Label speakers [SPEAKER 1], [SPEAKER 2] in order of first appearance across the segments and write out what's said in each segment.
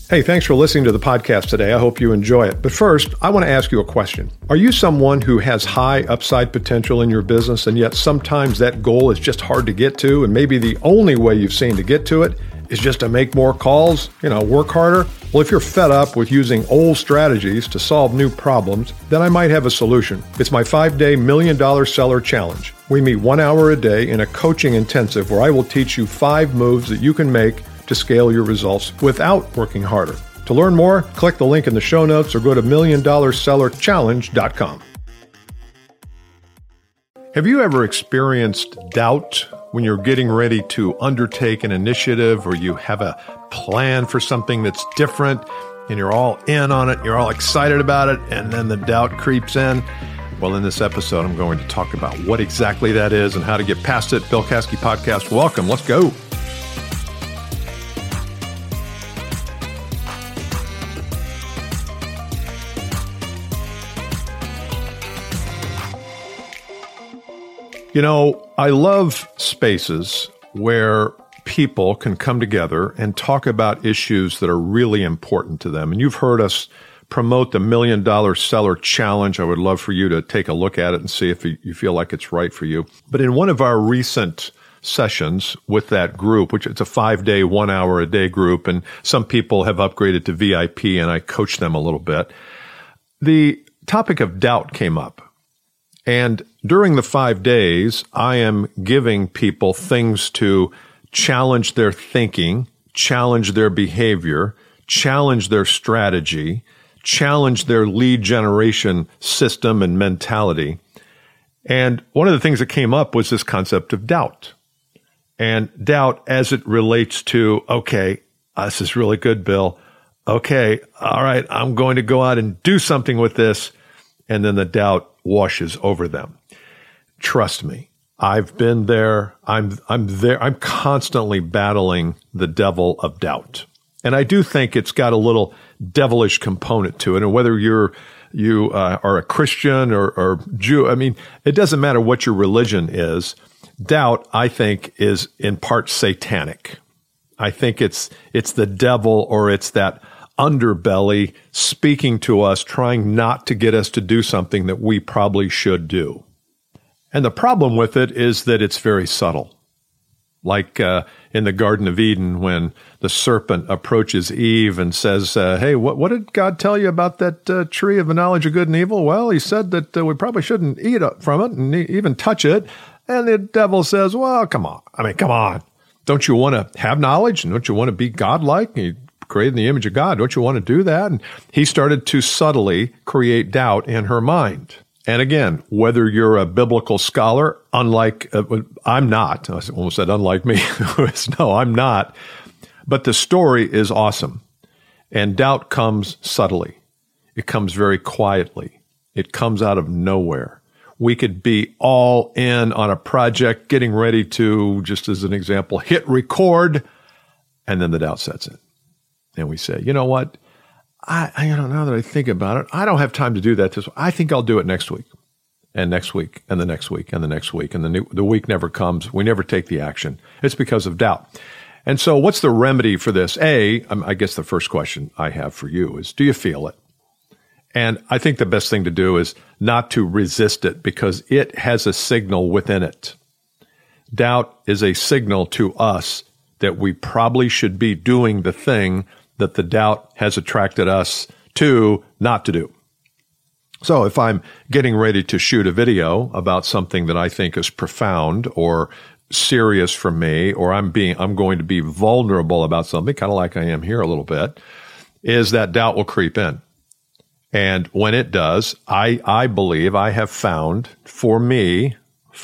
[SPEAKER 1] Hey, thanks for listening to the podcast today. I hope you enjoy it. But first, I want to ask you a question. Are you someone who has high upside potential in your business, and yet sometimes that goal is just hard to get to, and maybe the only way you've seen to get to it is just to make more calls, work harder? Well, if you're fed up with using old strategies to solve new problems, then I might have a solution. It's my 5-day $1 Million Seller Challenge. We meet 1 hour a day in a coaching intensive where I will teach you 5 moves that you can make to scale your results without working harder. To learn more, click the link in the show notes or go to $1,000,000sellerchallenge.com. Have you ever experienced doubt when you're getting ready to undertake an initiative, or you have a plan for something that's different and you're all in on it, you're all excited about it, and then the doubt creeps in? Well, in this episode, I'm going to talk about what exactly that is and how to get past it. Bill Caskey Podcast, welcome. Let's go. I love spaces where people can come together and talk about issues that are really important to them. And you've heard us promote the $1 Million Seller Challenge. I would love for you to take a look at it and see if you feel like it's right for you. But in one of our recent sessions with that group, which it's a 5-day, 1 hour a day group, and some people have upgraded to VIP, and I coach them a little bit, the topic of doubt came up. And during the 5 days, I am giving people things to challenge their thinking, challenge their behavior, challenge their strategy, challenge their lead generation system and mentality. And one of the things that came up was this concept of doubt. And doubt as it relates to, okay, this is really good, Bill. Okay, all right, I'm going to go out and do something with this. And then the doubt washes over them. Trust me, I've been there. I'm there. I'm constantly battling the devil of doubt. And I do think it's got a little devilish component to it. And whether you are a Christian or Jew, it doesn't matter what your religion is. Doubt, I think, is in part satanic. I think it's the devil, or it's that underbelly speaking to us, trying not to get us to do something that we probably should do. And the problem with it is that it's very subtle. Like in the Garden of Eden, when the serpent approaches Eve and says, hey, what did God tell you about that tree of the knowledge of good and evil? Well, he said that we probably shouldn't eat from it and even touch it. And the devil says, well, come on. Come on. Don't you want to have knowledge? And don't you want to be godlike? You created in the image of God. Don't you want to do that? And he started to subtly create doubt in her mind. And again, whether you're a biblical scholar, unlike, I'm not, I almost said unlike me. No, I'm not. But the story is awesome. And doubt comes subtly. It comes very quietly. It comes out of nowhere. We could be all in on a project, getting ready to, just as an example, hit record, and then the doubt sets in. And we say, you know what? I don't know that I think about it. I don't have time to do that this week. I think I'll do it next week, and next week, and the next week, and the next week. And the week never comes. We never take the action. It's because of doubt. And so what's the remedy for this? I guess the first question I have for you is, do you feel it? And I think the best thing to do is not to resist it, because it has a signal within it. Doubt is a signal to us that we probably should be doing the thing that the doubt has attracted us to not to do. So if I'm getting ready to shoot a video about something that I think is profound or serious for me, or I'm going to be vulnerable about something, kind of like I am here a little bit, is that doubt will creep in. And when it does, I believe I have found, for me,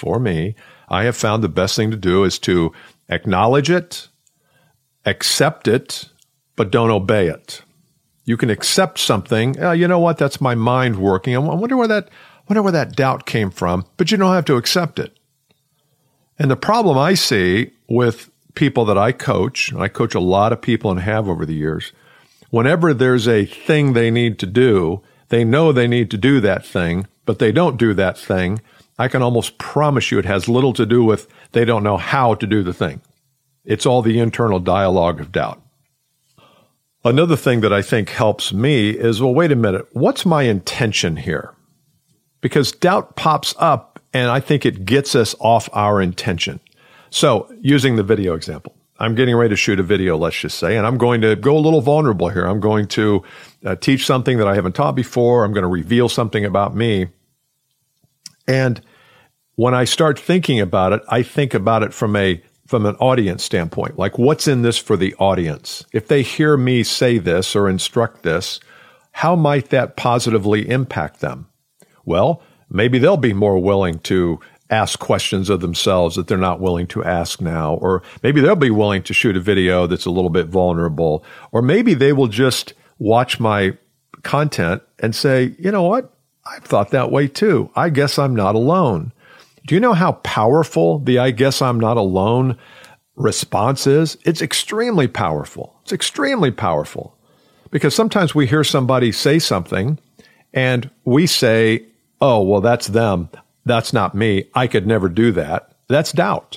[SPEAKER 1] I have found the best thing to do is to acknowledge it, accept it, but don't obey it. You can accept something. You know what? That's my mind working. I wonder where that doubt came from, but you don't have to accept it. And the problem I see with people that I coach, and I coach a lot of people and have over the years, whenever there's a thing they need to do, they know they need to do that thing, but they don't do that thing. I can almost promise you it has little to do with they don't know how to do the thing. It's all the internal dialogue of doubt. Another thing that I think helps me is, well, wait a minute, what's my intention here? Because doubt pops up, and I think it gets us off our intention. So using the video example, I'm getting ready to shoot a video, let's just say, and I'm going to go a little vulnerable here. I'm going to teach something that I haven't taught before. I'm going to reveal something about me. And when I start thinking about it, I think about it from an audience standpoint. Like, what's in this for the audience? If they hear me say this or instruct this, how might that positively impact them? Well, maybe they'll be more willing to ask questions of themselves that they're not willing to ask now. Or maybe they'll be willing to shoot a video that's a little bit vulnerable. Or maybe they will just watch my content and say, you know what? I've thought that way too. I guess I'm not alone. Do you know how powerful the I guess I'm not alone response is? It's extremely powerful. It's extremely powerful. Because sometimes we hear somebody say something and we say, oh, well, that's them. That's not me. I could never do that. That's doubt.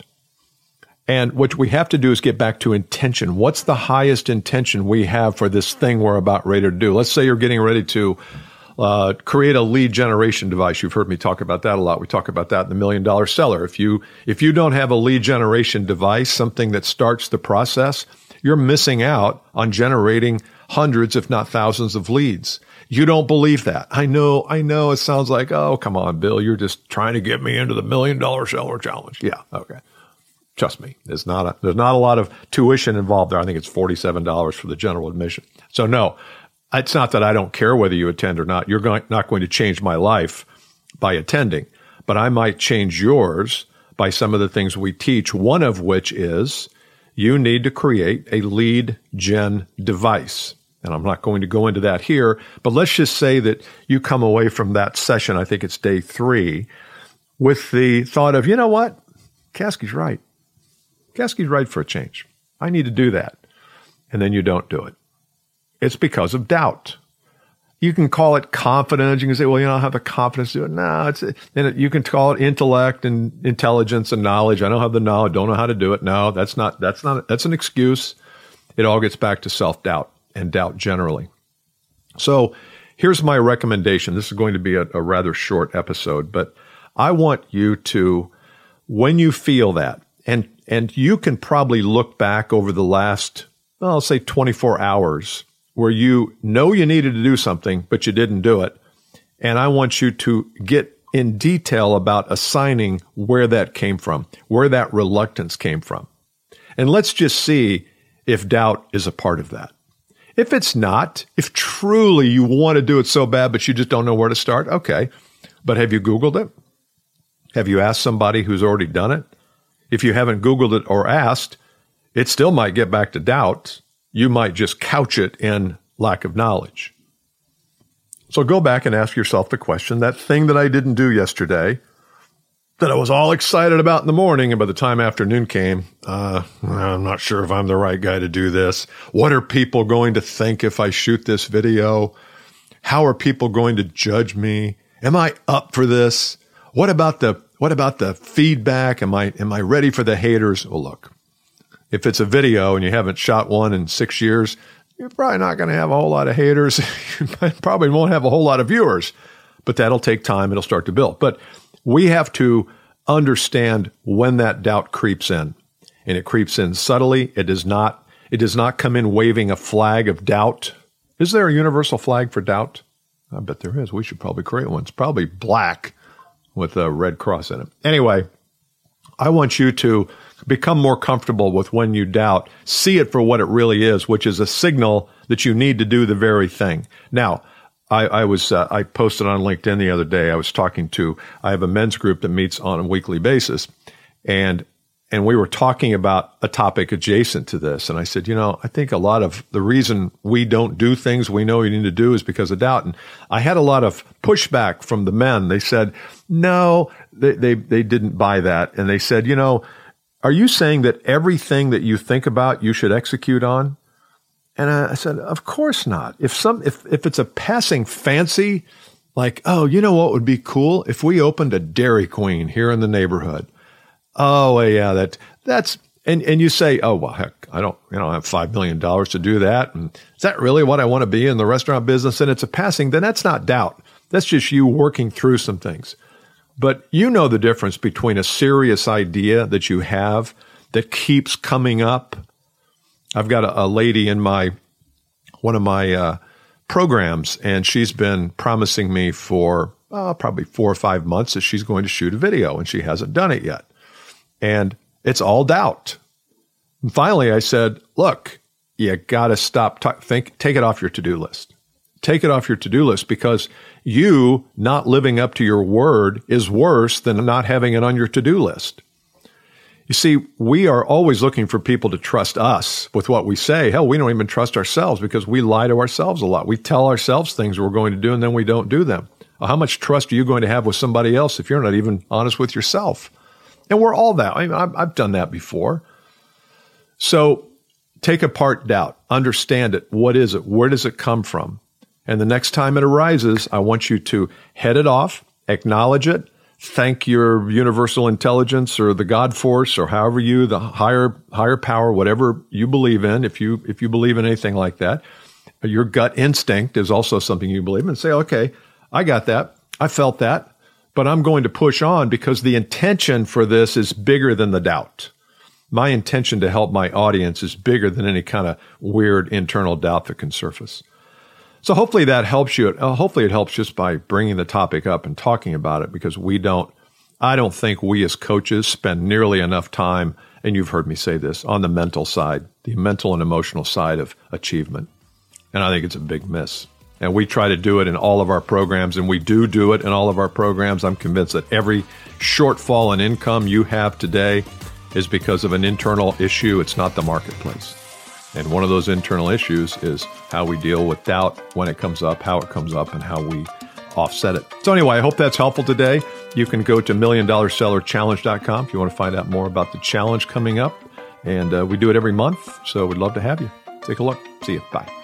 [SPEAKER 1] And what we have to do is get back to intention. What's the highest intention we have for this thing we're about ready to do? Let's say you're getting ready to create a lead generation device. You've heard me talk about that a lot. We talk about that in the $1 Million Seller. If you don't have a lead generation device, something that starts the process, you're missing out on generating hundreds, if not thousands, of leads. You don't believe that. I know. It sounds like, oh, come on, Bill, you're just trying to get me into the $1 Million Seller Challenge. Yeah, okay. Trust me, there's not a lot of tuition involved there. I think it's $47 for the general admission. So no, it's not that I don't care whether you attend or not. You're not going to change my life by attending, but I might change yours by some of the things we teach, one of which is you need to create a lead gen device. And I'm not going to go into that here, but let's just say that you come away from that session, I think it's day 3, with the thought of, you know what? Caskey's right. Caskey's right for a change. I need to do that. And then you don't do it. It's because of doubt. You can call it confidence. You can say, well, I don't have the confidence to do it. No, you can call it intellect and intelligence and knowledge. I don't have the knowledge, don't know how to do it. No, that's an excuse. It all gets back to self-doubt and doubt generally. So here's my recommendation. This is going to be a rather short episode, but I want you to, when you feel that, and you can probably look back over the last, well, I'll say 24 hours, where you know you needed to do something, but you didn't do it. And I want you to get in detail about assigning where that came from, where that reluctance came from. And let's just see if doubt is a part of that. If it's not, if truly you want to do it so bad, but you just don't know where to start, okay. But have you Googled it? Have you asked somebody who's already done it? If you haven't Googled it or asked, it still might get back to doubt. You might just couch it in lack of knowledge. So go back and ask yourself the question, that thing that I didn't do yesterday, that I was all excited about in the morning, and by the time afternoon came, I'm not sure if I'm the right guy to do this. What are people going to think if I shoot this video? How are people going to judge me? Am I up for this? What about the feedback? Am I ready for the haters? Well, look, if it's a video and you haven't shot one in 6 years, you're probably not going to have a whole lot of haters. You probably won't have a whole lot of viewers, but that'll take time. It'll start to build. But we have to understand when that doubt creeps in, and it creeps in subtly. It does not come in waving a flag of doubt. Is there a universal flag for doubt? I bet there is. We should probably create one. It's probably black with a red cross in it. Anyway, I want you to become more comfortable with when you doubt. See it for what it really is, which is a signal that you need to do the very thing. Now, I posted on LinkedIn the other day. I have a men's group that meets on a weekly basis, and we were talking about a topic adjacent to this. And I said, I think a lot of the reason we don't do things we know we need to do is because of doubt. And I had a lot of pushback from the men. They said, no, they didn't buy that. And they said, are you saying that everything that you think about you should execute on? And I said, of course not. If it's a passing fancy, like, oh, you know what would be cool? If we opened a Dairy Queen here in the neighborhood. Oh, yeah, that's And you say, oh, well, heck, I don't have $5 million to do that. And is that really what I want to be in the restaurant business? And it's a passing, then that's not doubt. That's just you working through some things. But you know the difference between a serious idea that you have that keeps coming up. I've got a lady in one of my programs, and she's been promising me for probably 4 or 5 months that she's going to shoot a video, and she hasn't done it yet. And it's all doubt. And finally, I said, look, you got to stop. Take it off your to-do list. Take it off your to-do list, because you not living up to your word is worse than not having it on your to-do list. You see, we are always looking for people to trust us with what we say. Hell, we don't even trust ourselves because we lie to ourselves a lot. We tell ourselves things we're going to do, and then we don't do them. Well, how much trust are you going to have with somebody else if you're not even honest with yourself? And we're all that. I mean, I've done that before. So take apart doubt. Understand it. What is it? Where does it come from? And the next time it arises, I want you to head it off, acknowledge it, thank your universal intelligence or the God force or however the higher power, whatever you believe in. If you believe in anything like that, your gut instinct is also something you believe in. And say, okay, I got that. I felt that. But I'm going to push on because the intention for this is bigger than the doubt. My intention to help my audience is bigger than any kind of weird internal doubt that can surface. So hopefully that helps you. Hopefully it helps just by bringing the topic up and talking about it, because I don't think we as coaches spend nearly enough time, and you've heard me say this, on the mental side, the mental and emotional side of achievement. And I think it's a big miss. And we try to do it in all of our programs, and we do it in all of our programs. I'm convinced that every shortfall in income you have today is because of an internal issue. It's not the marketplace. And one of those internal issues is how we deal with doubt when it comes up, how it comes up, and how we offset it. So anyway, I hope that's helpful today. You can go to milliondollarsellerchallenge.com if you want to find out more about the challenge coming up. And we do it every month, so we'd love to have you. Take a look. See you. Bye.